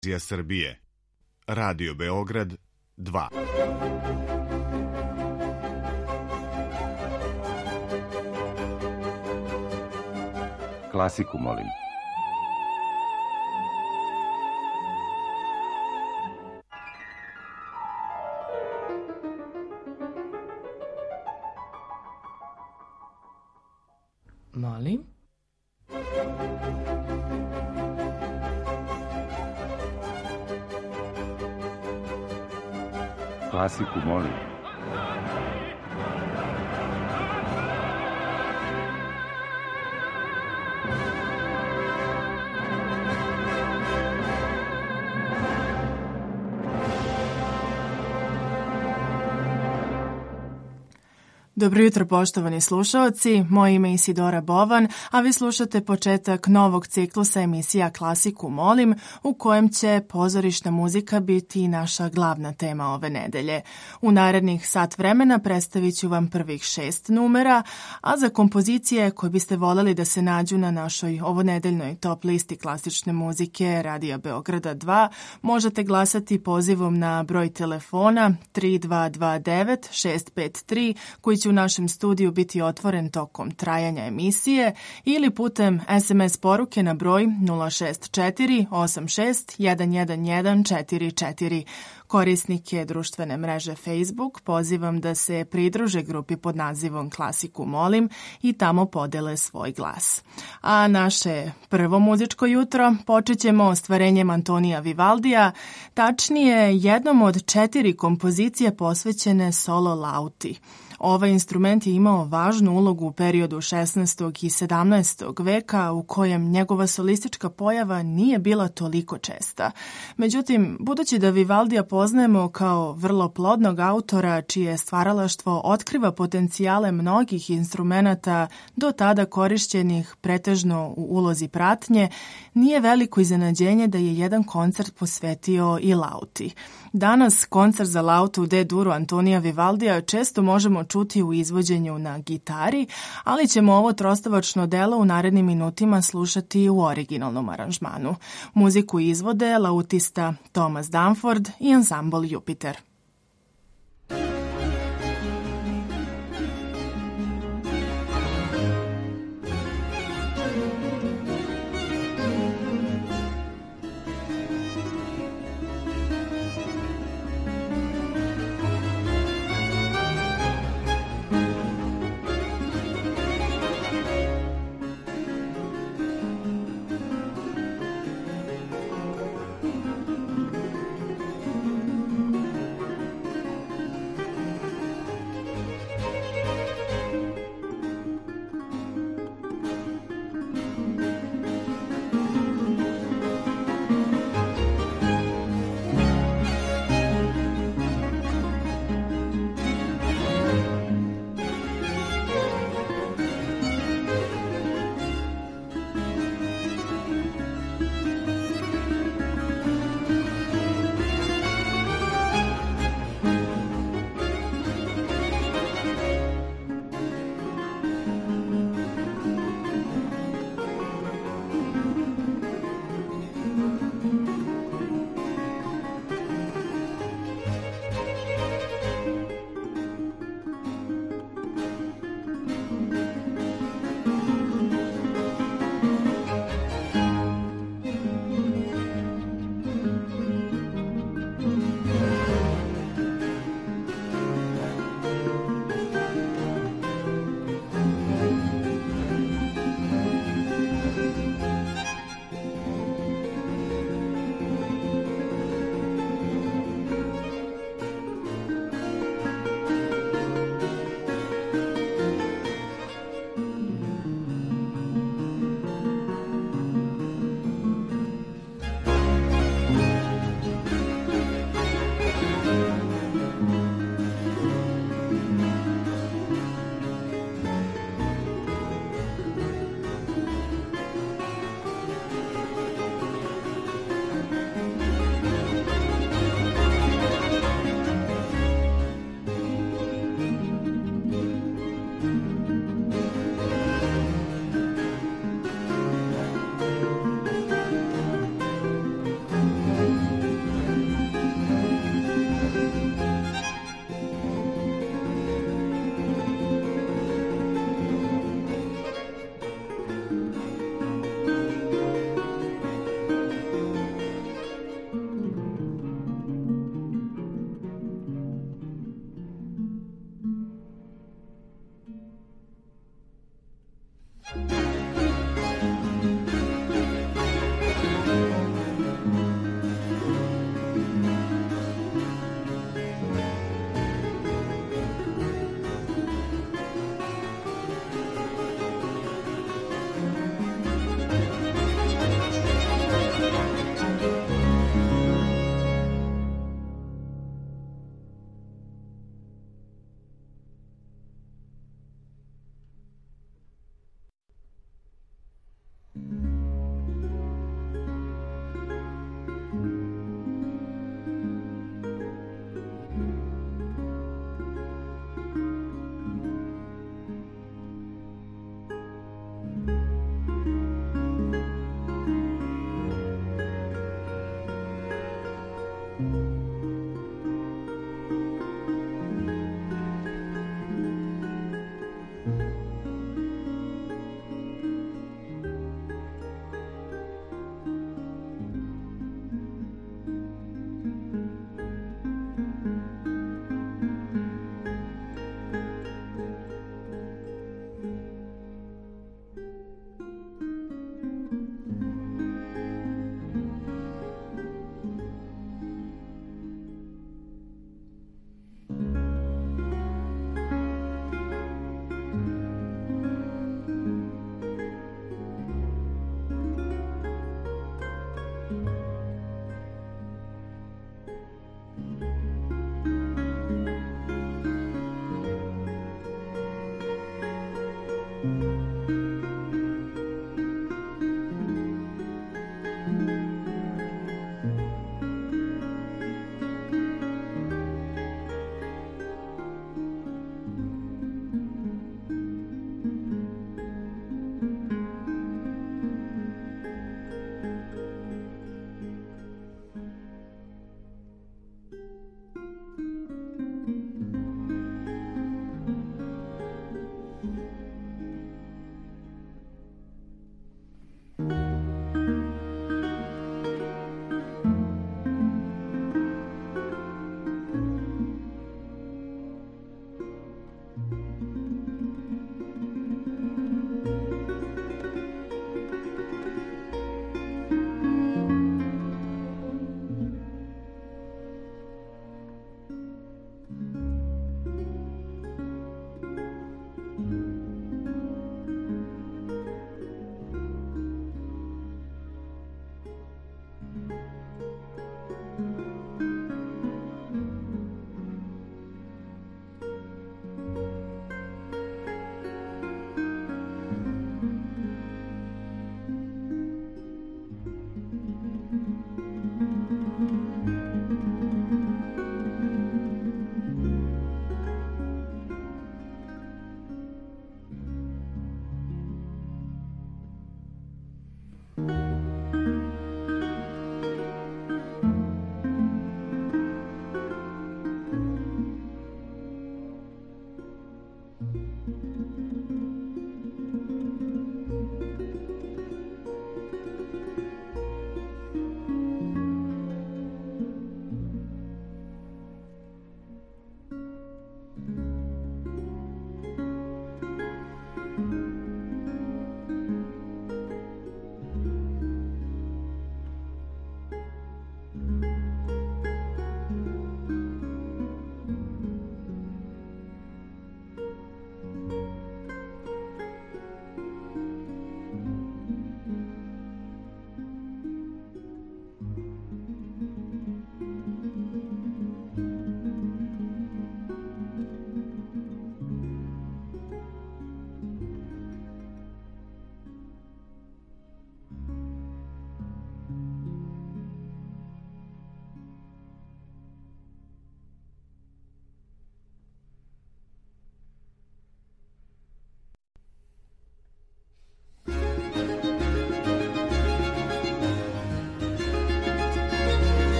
Televizija Srbije, Radio Beograd 2. Klasiku, molim. Molim? Klasiku, molim. Dobro jutro, poštovani slušaoci, moje ime je Isidora Bovan, a vi slušate početak novog ciklusa emisija Klasiku molim, u kojem će pozorišna muzika biti naša glavna tema ove nedelje. U narednih sat vremena predstavit ću vam prvih 6 numera, a za kompozicije koje biste voljeli da se nađu na našoj ovonedeljnoj top listi klasične muzike Radija Beograda 2, možete glasati pozivom na broj telefona 3229 653, koji će u našem studiju biti otvoren tokom trajanja emisije, ili putem SMS poruke na broj 064 86 11144. Korisnike društvene mreže Facebook pozivam da se pridruže grupi pod nazivom Klasiku molim i tamo podele svoj glas. A naše prvo muzičko jutro počet ćemo ostvarenjem Antonija Vivaldija, tačnije jednom od 4 kompozicije posvećene solo lauti. Ovaj instrument je imao važnu ulogu u periodu 16. i 17. veka u kojem njegova solistička pojava nije bila toliko česta. Međutim, budući da Vivaldija poznajemo kao vrlo plodnog autora čije stvaralaštvo otkriva potencijale mnogih instrumenata do tada korišćenih pretežno u ulozi pratnje, nije veliko iznenađenje da je jedan koncert posvetio i lauti. Danas koncert za lautu u D-duru Antonija Vivaldija često možemo čuti u izvođenju na gitari, ali ćemo ovo trostavačno delo u narednim minutima slušati u originalnom aranžmanu. Muziku izvode lautista Thomas Dunford i ansambl Jupiter.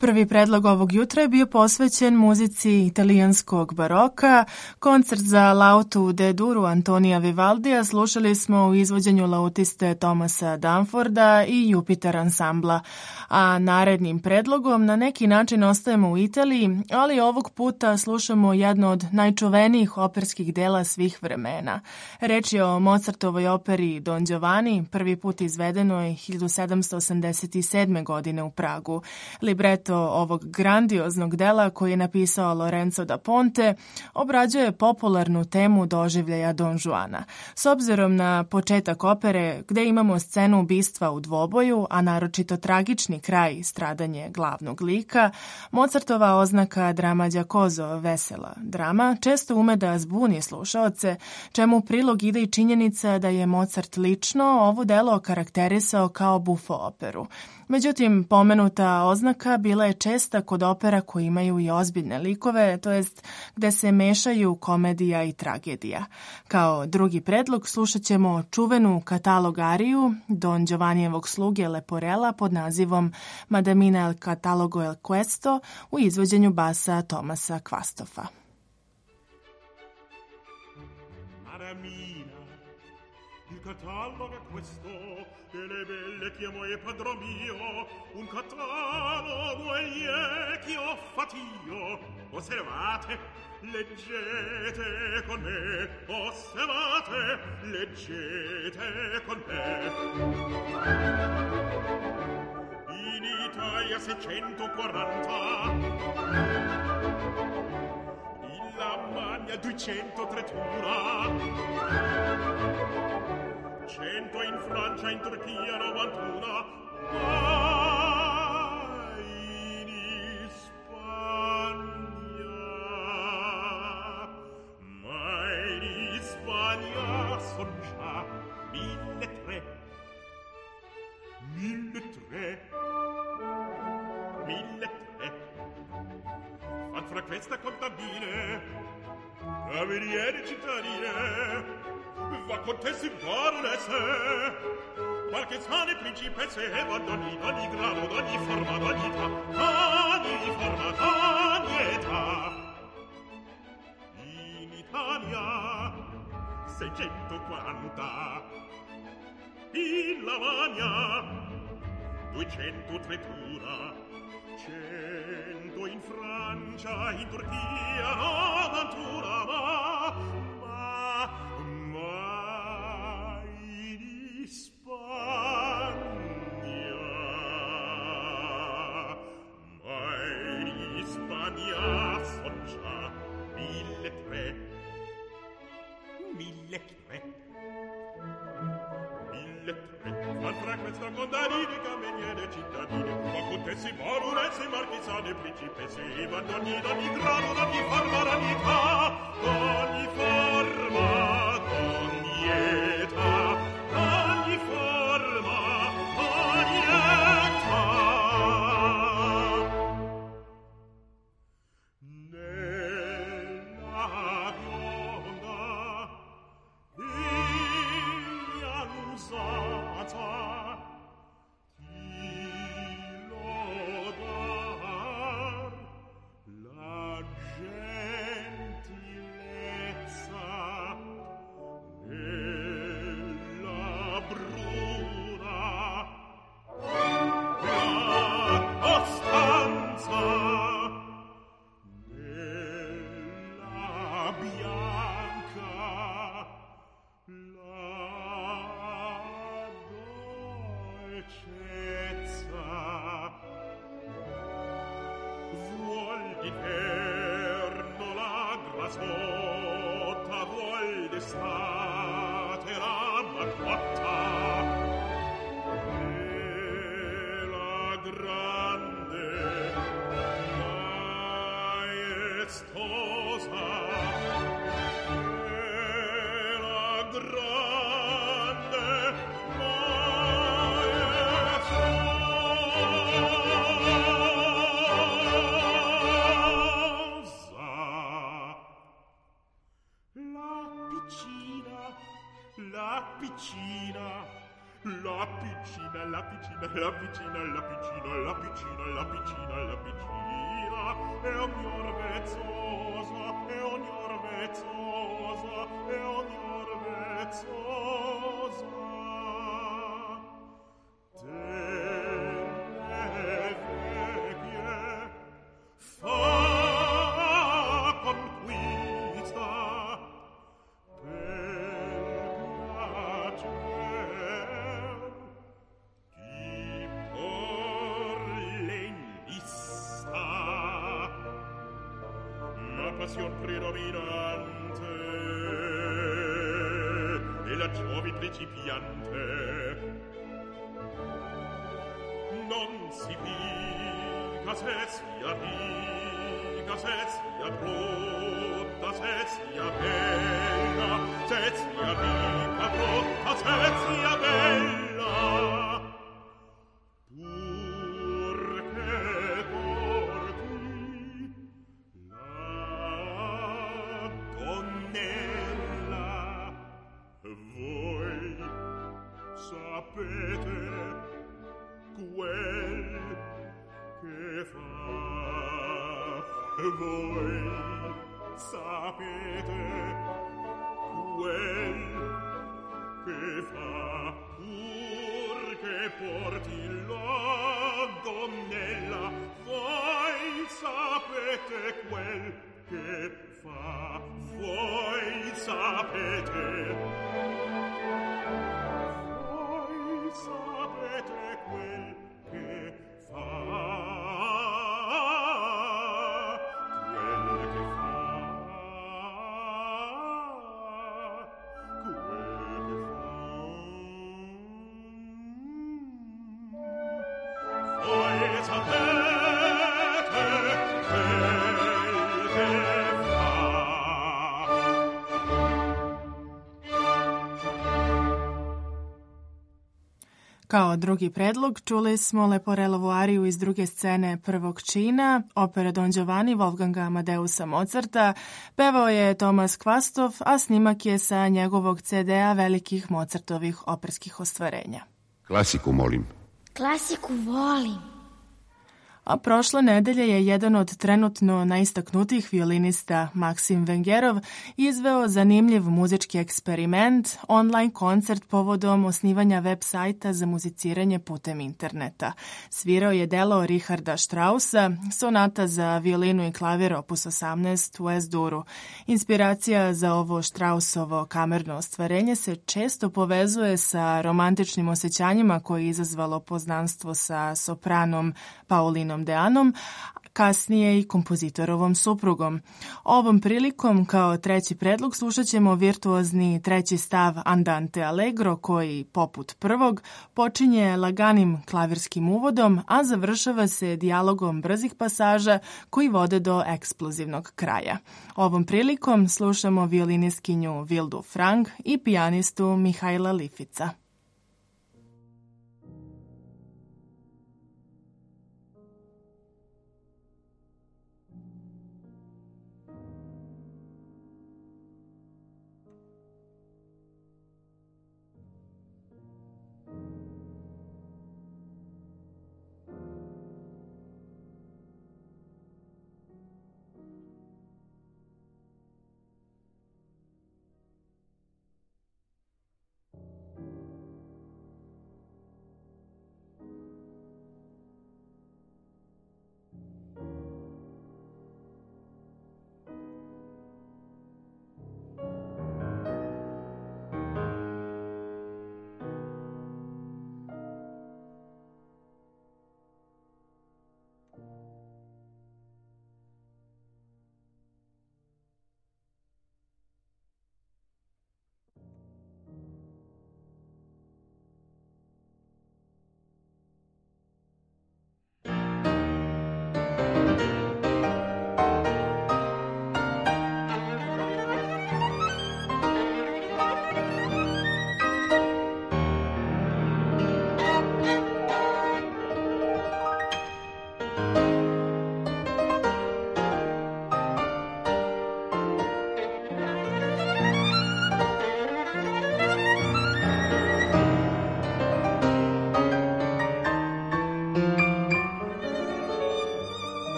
Prvi predlog ovog jutra je bio posvećen muzici italijanskog baroka. Koncert za lautu de duru Antonija Vivaldija slušali smo u izvođenju lautiste Thomasa Dunforda i Jupiter ansambla, a narednim predlogom na neki način ostajemo u Italiji, ali ovog puta slušamo jedno od najčuvenijih operskih dela svih vremena. Reč je o Mozartovoj operi Don Giovanni, prvi put izvedenoj 1787. godine u Pragu. Libreto ovog grandioznog dela koji je napisao Lorenzo da Ponte obrađuje popularnu temu doživljaja Don Juana. S obzirom na početak opere, gde imamo scenu ubistva u dvoboju, a naročito tragični kraj, stradanje glavnog lika, Mozartova oznaka drama giacoso, vesela drama, često ume da zbuni slušaoce, čemu u prilog ide i činjenica da je Mozart lično ovo delo karakterisao kao buffo operu. Međutim, pomenuta oznaka bila je česta kod opera koji imaju i ozbiljne likove, to jest gde se mešaju komedija i tragedija. Kao drugi predlog slušat ćemo čuvenu katalog ariju Don Giovannijevog sluge Leporella pod nazivom Madamina el catalogo el questo u izvođenju basa Tomasa Kvastoffa. Il catalogo è questo, che le belle chiamo e padron mio, un catalogo è che ho fatio. Osservate, leggete con me, osservate, leggete con me. In Italia 640, in Lamagna 230, 100 in Francia, in Turchia 91, ma in Spagna son già 1.300. 1.300. Fan fra questa contabile, cameriere cittadine, va contesse baronesse, marchesane, principesse, e va d'ogni grado, d'ogni forma, d'ogni età, d'ogni età. In Italia 640, in Lavagna 230, 100 in Francia, in Turchia 91, cittadine, ma contesse, baronesse, marchesane, principesse, e va d'ogni grado, d'ogni forma, d'ogni età, d'ogni forma, d'ogni età, d'ogni forma, d'ogni età. Nella bionda via l'usata La piccina, la piccina, la piccina, la piccina, la piccina, la piccina, la piccina, e ognor vezzosa, e ognor vezzosa, e ognor vezzosa. Delle vecchie fa conquista, passion predominante e la giovi principiante non si pica se sia riga, se sia brutta, se sia bella, se sia riga, brutta, se sia bella. Voi sapete quel che fa pur che porti la gonnella. Voi sapete quel che fa, voi sapete quel che fa. Kao drugi predlog čuli smo Leporelovu ariju iz druge scene prvog čina, opere Don Giovanni Wolfganga Amadeusa Mozarta. Pevao je Tomas Kvastov, a snimak je sa njegovog CD-a velikih Mozartovih operskih ostvarenja. Klasiku, molim. Klasiku volim. A prošle nedelje je jedan od trenutno najistaknutijih violinista, Maksim Vengerov, izveo zanimljiv muzički eksperiment, online koncert povodom osnivanja web sajta za muziciranje putem interneta. Svirao je delo Richarda Straussa, sonata za violinu i klavir opus 18 u S-duru. Inspiracija za ovo Straussovo kamerno ostvarenje se često povezuje sa romantičnim osjećanjima koje je izazvalo poznanstvo sa sopranom Paulinom Deanom, kasnije i kompozitorovom suprugom. Ovom prilikom, kao treći predlog, slušat ćemo virtuozni treći stav Andante Allegro, koji, poput prvog, počinje laganim klavirskim uvodom, a završava se dijalogom brzih pasaža koji vode do eksplozivnog kraja. Ovom prilikom slušamo violinistkinju Vildu Frank i pijanistu Mihajla Lifica.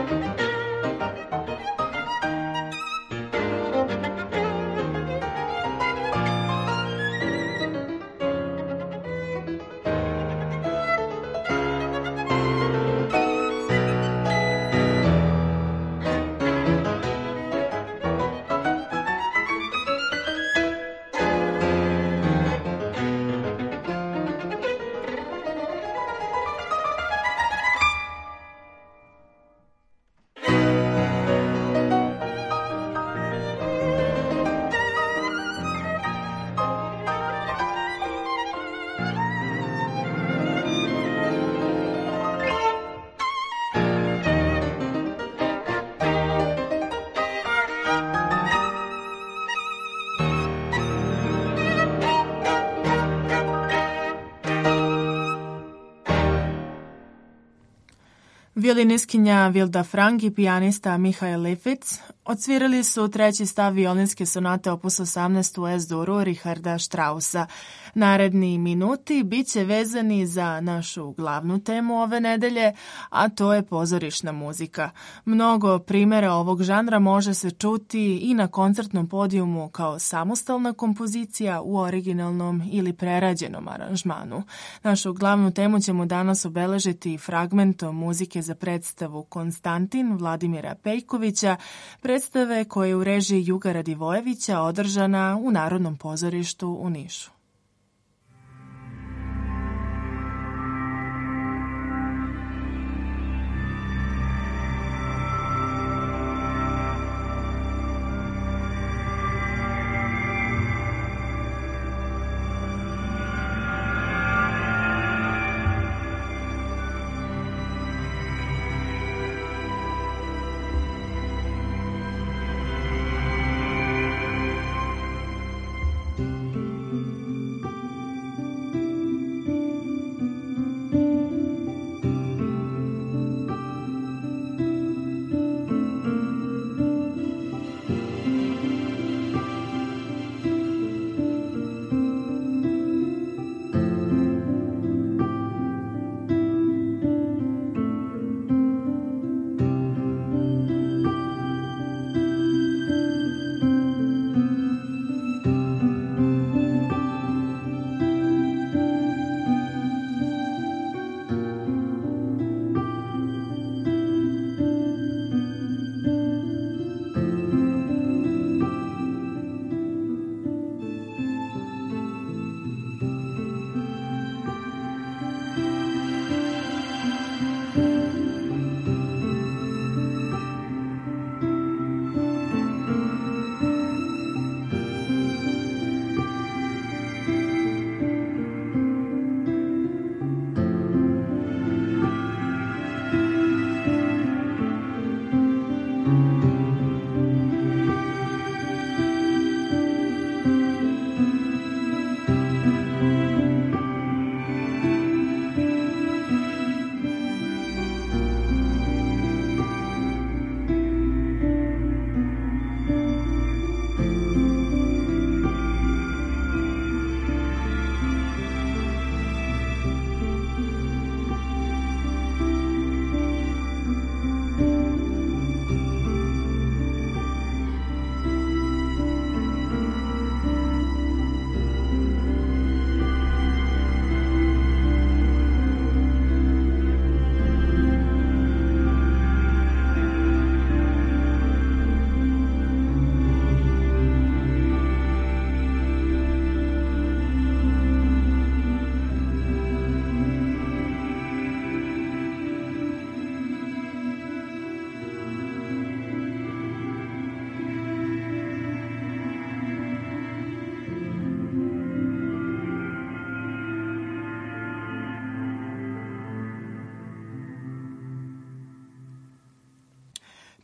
Violinistkinja Vilda Frank i pijanista Mihael Liffic odsvirali su treći stav violinske sonate opus 18 u S-duru Richarda Straussa. Naredni minuti bit će vezani za našu glavnu temu ove nedelje, a to je pozorišna muzika. Mnogo primjera ovog žanra može se čuti i na koncertnom podijumu kao samostalna kompozicija u originalnom ili prerađenom aranžmanu. Našu glavnu temu ćemo danas obeležiti fragmentom muzike za predstavu Konstantin Vladimira Pejkovića, predstave koje je u režiji Juga Radivojevića održana u Narodnom pozorištu u Nišu.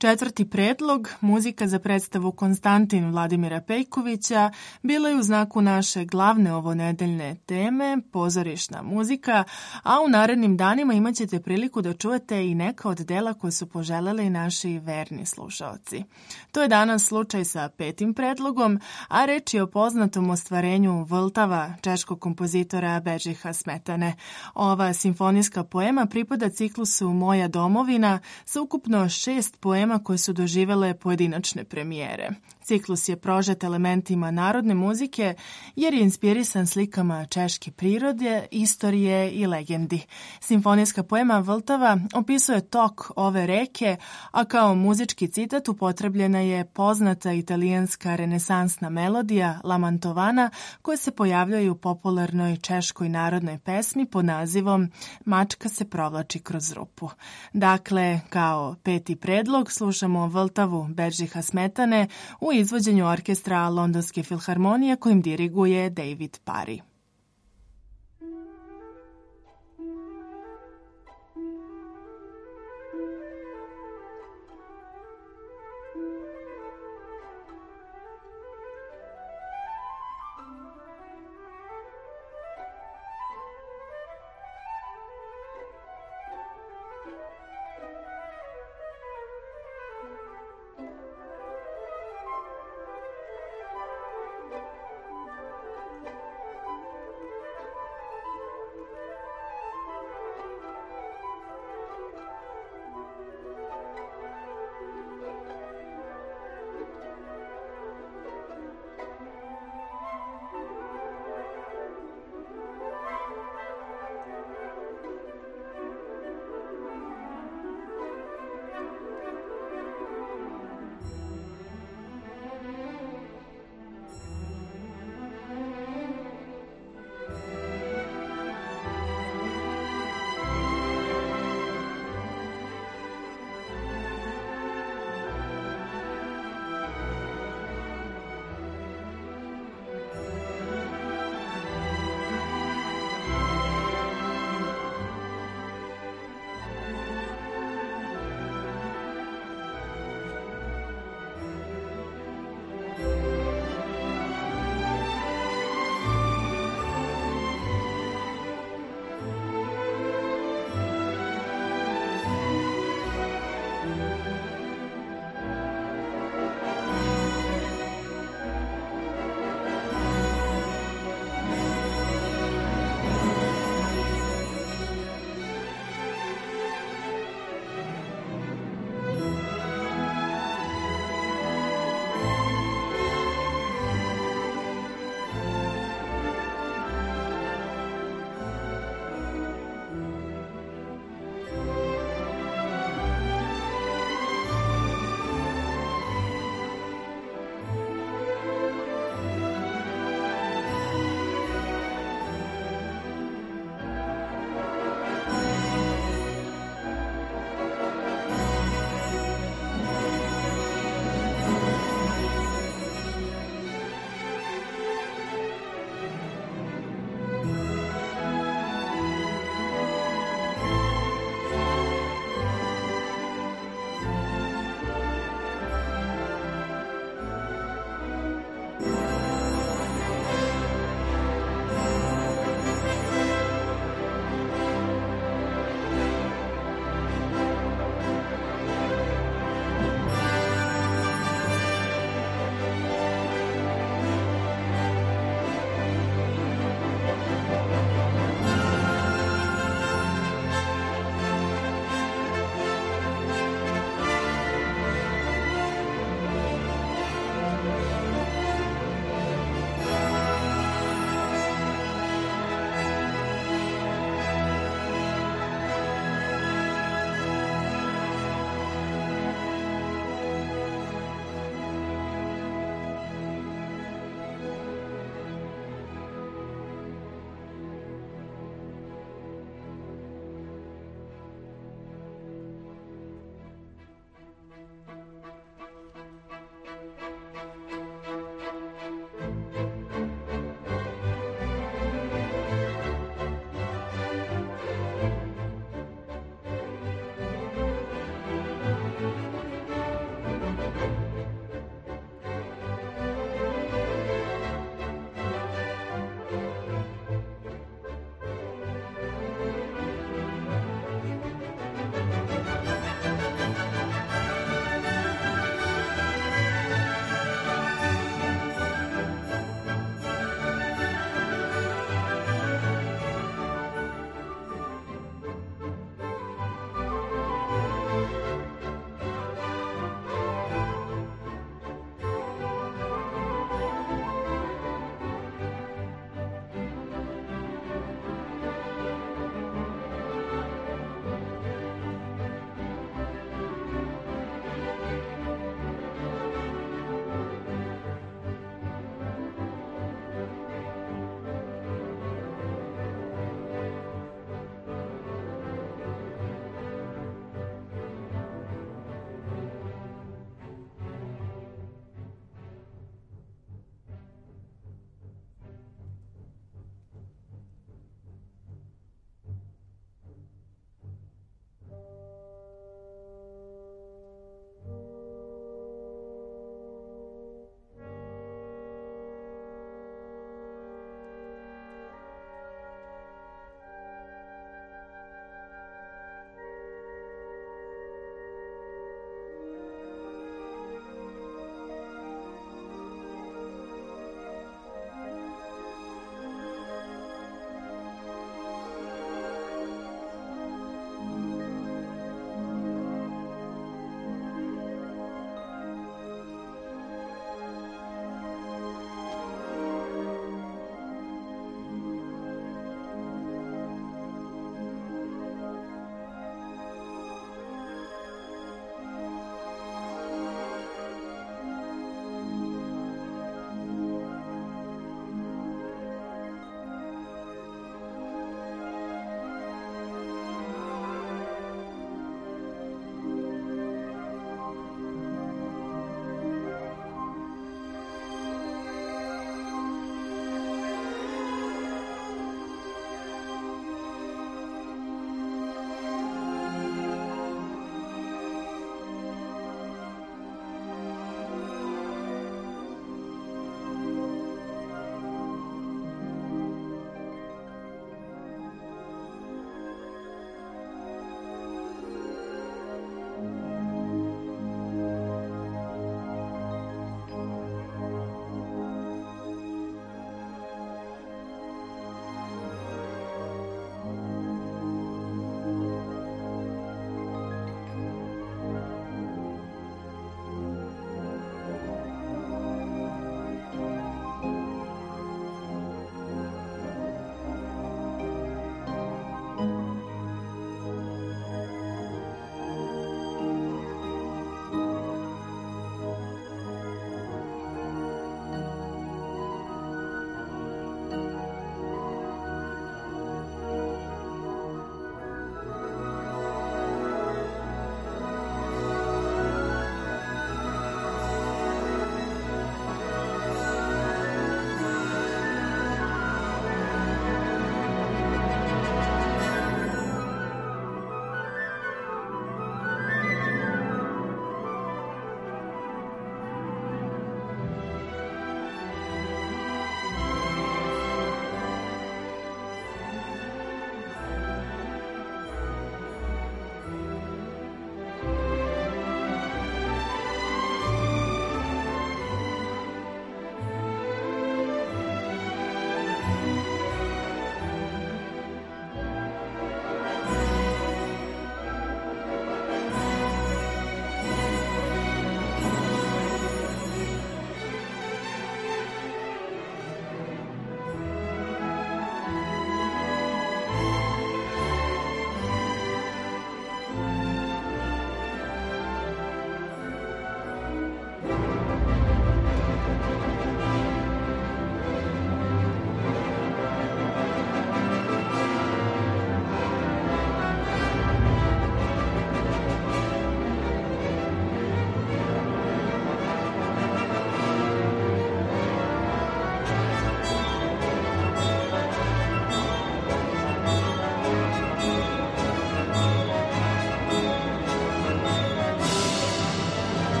4. predlog, muzika za predstavu Konstantin Vladimira Pejkovića, bila je u znaku naše glavne ovonedeljne teme, pozorišna muzika, a u narednim danima imat ćete priliku da čujete i neka od dela koje su poželeli naši verni slušaoci. To je danas slučaj sa 5. predlogom, a reč je o poznatom ostvarenju Vltava češkog kompozitora Bedžiha Smetane. Ova simfonijska poema pripada ciklusu Moja domovina sa ukupno 6 poema koje su doživele pojedinačne premijere. Ciklus je prožet elementima narodne muzike jer je inspirisan slikama češke prirode, istorije i legendi. Simfonijska poema Vltava opisuje tok ove reke, a kao muzički citat upotrebljena je poznata italijanska renesansna melodija La Mantovana koja se pojavljuje u popularnoj češkoj narodnoj pesmi pod nazivom Mačka se provlači kroz rupu. Dakle, kao 5. predlog slušamo Vltavu Bedžiha Smetane u izvođenju orkestra Londonske filharmonije kojim diriguje David Parry.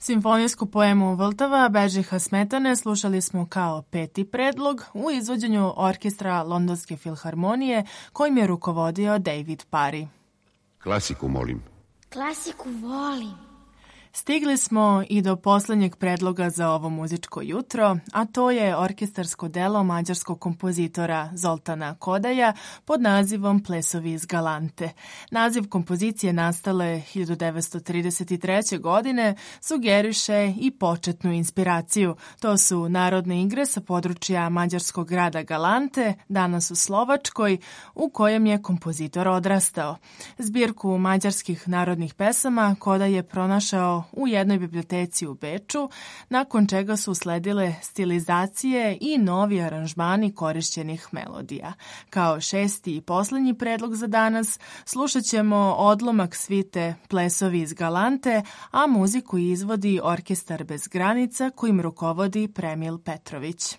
Simfonijsku poemu Vltava Bedžiha Smetane slušali smo kao peti predlog u izvođenju orkestra Londonske filharmonije kojim je rukovodio David Parry. Klasiku, molim. Klasiku volim. Stigli smo i do poslednjeg predloga za ovo muzičko jutro, a to je orkestarsko delo mađarskog kompozitora Zoltana Kodaja pod nazivom Plesovi iz Galante. Naziv kompozicije nastale 1933. godine sugeriše i početnu inspiraciju. To su narodne igre sa područja mađarskog grada Galante, danas u Slovačkoj, u kojem je kompozitor odrastao. Zbirku mađarskih narodnih pesama Kodaj je pronašao u jednoj biblioteci u Beču, nakon čega su usledile stilizacije i novi aranžmani korišćenih melodija. Kao šesti i poslednji predlog za danas slušat ćemo odlomak svite Plesovi iz Galante, a muziku izvodi Orkestar bez granica kojim rukovodi Premil Petrović.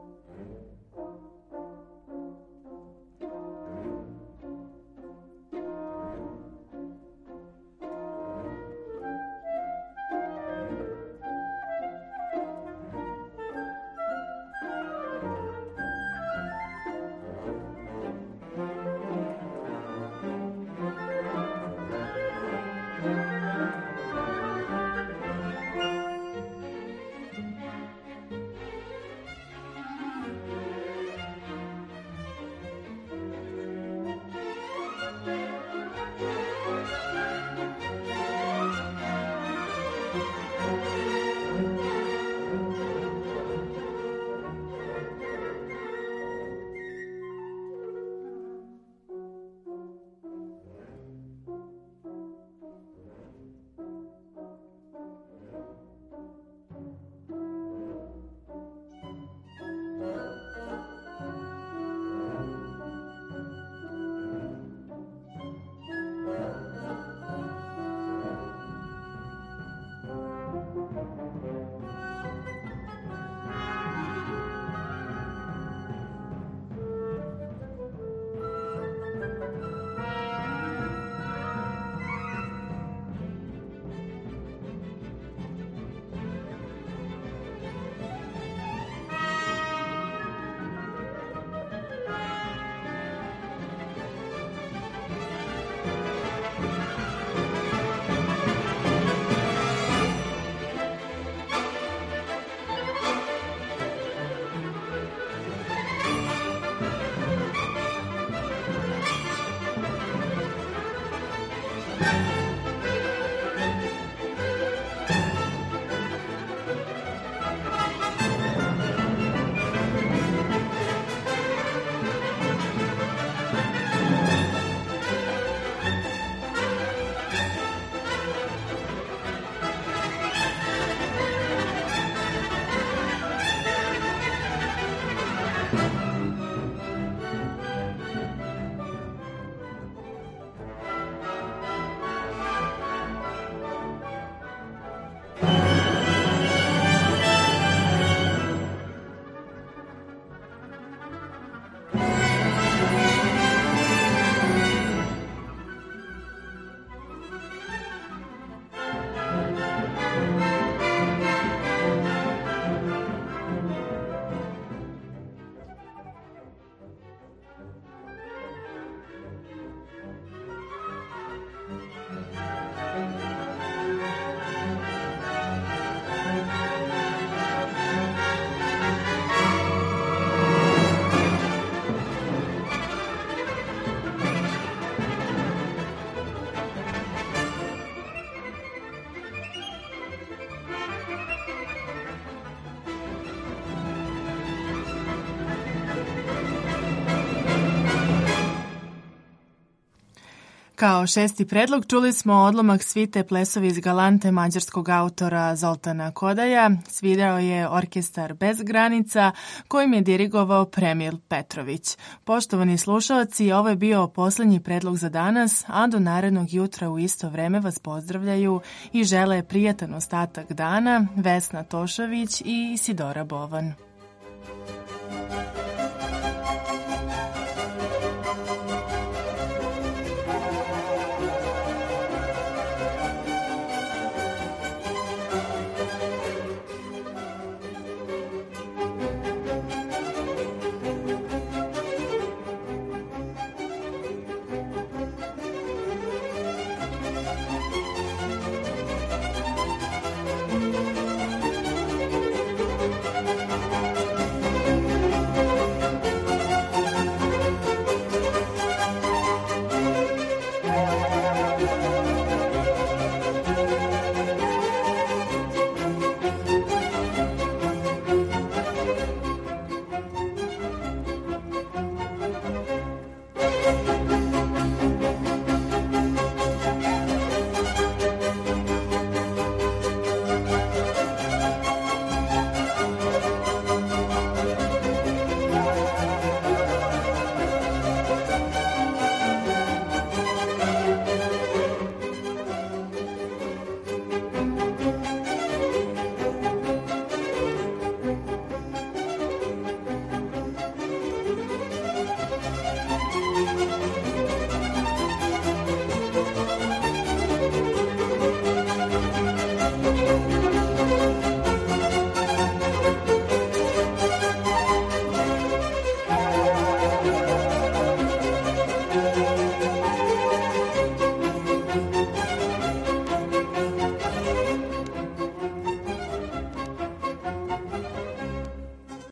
Kao šesti predlog čuli smo odlomak svite Plesovi iz Galante mađarskog autora Zoltana Kodaja. Svirao je orkestar Bez granica kojim je dirigovao Premil Petrović. Poštovani slušalci, ovo je bio posljednji predlog za danas, a do narednog jutra u isto vreme vas pozdravljaju i žele prijatan ostatak dana Vesna Tošović i Isidora Bovan.